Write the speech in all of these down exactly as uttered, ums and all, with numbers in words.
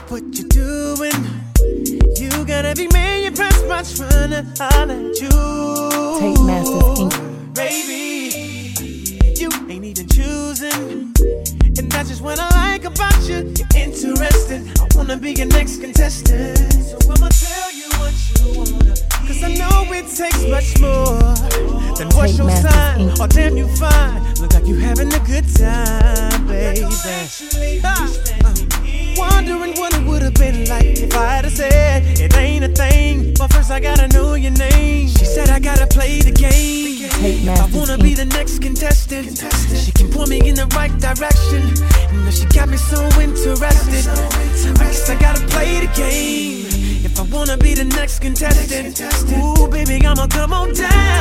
what you doing. You got every man you pass by trying to holler at you. Tape Masters Incorporated. Baby, you ain't even choosing. And that's just what I like about you. You're interested. I wanna be your next contestant. So I'ma tell you what you wanna be. Cause I know it takes much more than what's your sign. Or damn you fine. Look like you having a good time, baby. Ah, uh, wondering what it would've been like if I had've said it ain't a thing. But first I gotta know your name. She said I gotta play the game. If I wanna be the next contestant, she can point me in the right direction. You know she got me so interested. I guess I gotta play the game. If I wanna be the next contestant, ooh baby, I'ma come on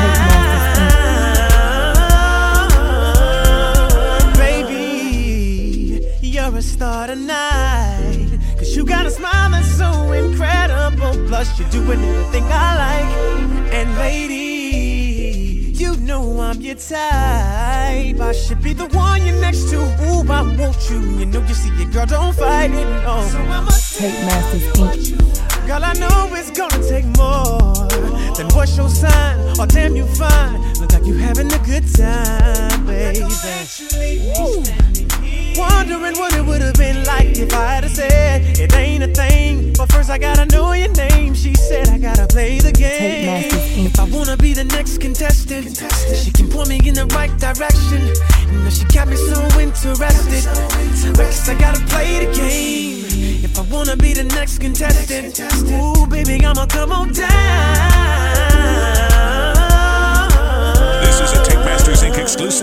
down. Baby, you're a star tonight. Cause you got a smile that's so incredible. Plus you're doing everything I like. And lady, you know I'm your type. I should be the one you're next to. Ooh, I want you. You know you see it, girl, don't fight it, no. So I'ma Tape Masters Incorporated. Girl, I know it's gonna take more than what's your sign. Or damn you fine. Look like you having a good time, baby. Ooh. Wondering what it would've been like if I had've said it ain't a thing. But first I gotta know your name. She said I gotta play the game. If I wanna be the next contestant, she can point me in the right direction. You know she got me so interested. I guess I gotta play the game. If I wanna be the next contestant, ooh baby, I'ma come on down. This is a Tape Masters Incorporated exclusive.